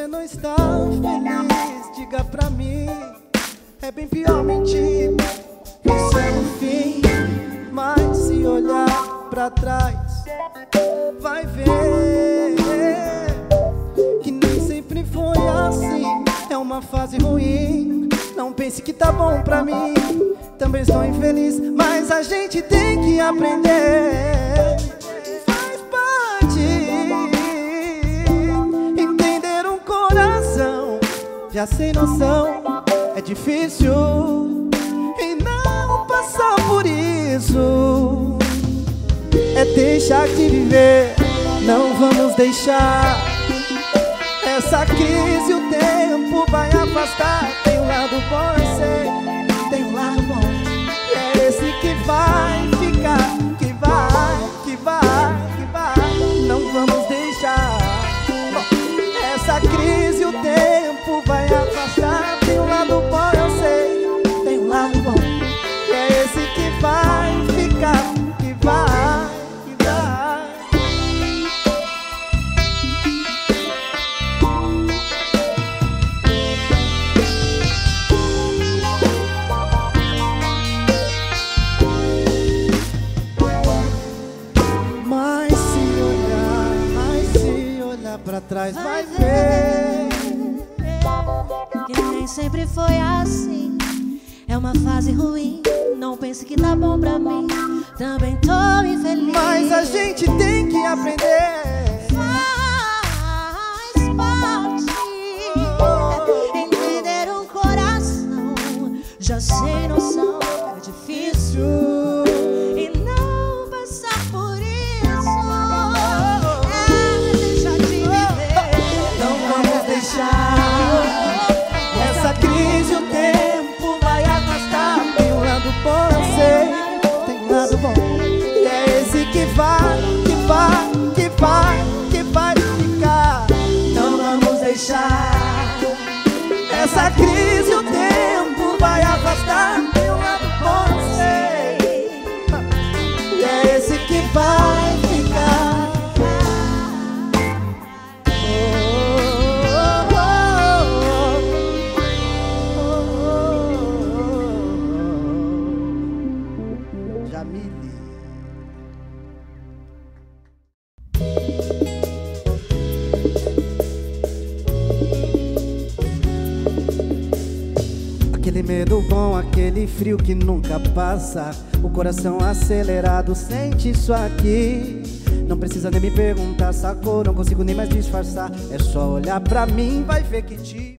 você não está feliz, diga pra mim. É bem pior mentir, isso é o fim. Mas se olhar pra trás, vai ver que nem sempre foi assim. É uma fase ruim, não pense que tá bom pra mim. Também estou infeliz, mas a gente tem que aprender. Faz parte. Entender um coração já sem noção é difícil, e não passar por isso é deixar de viver. Não vamos deixar essa crise, o tempo vai afastar. Tem um lado bom, eu sei, tem um lado bom, e é esse que vai ficar, que vai, que vai, que vai. Não vamos deixar essa crise, o tempo vai afastar. Tem um lado bom, eu sei, tem um lado bom, e é esse que vai ficar, que vai, que vai. Mas se olhar pra trás, vai ver que nem sempre foi assim. É uma fase ruim, não pense que tá bom pra mim. Também tô infeliz, mas a gente tem que aprender. Faz parte. Entender um coração já sem noção é difícil, e não passar por isso é deixar de viver. Não vamos deixar essa crise, o tempo vai afastar. Tem um lado bom, eu sei, tem um lado bom, e é esse que vai, que vai, que vai, que vai ficar. Não vamos deixar essa crise, o tempo vai afastar. Tem um lado bom, eu sei, e é esse que vai ficar. Jamile. Aquele medo bom, aquele frio que nunca passa, o coração acelerado sente isso aqui. Não precisa nem me perguntar, sacou? Não consigo nem mais disfarçar. É só olhar pra mim, vai ver que te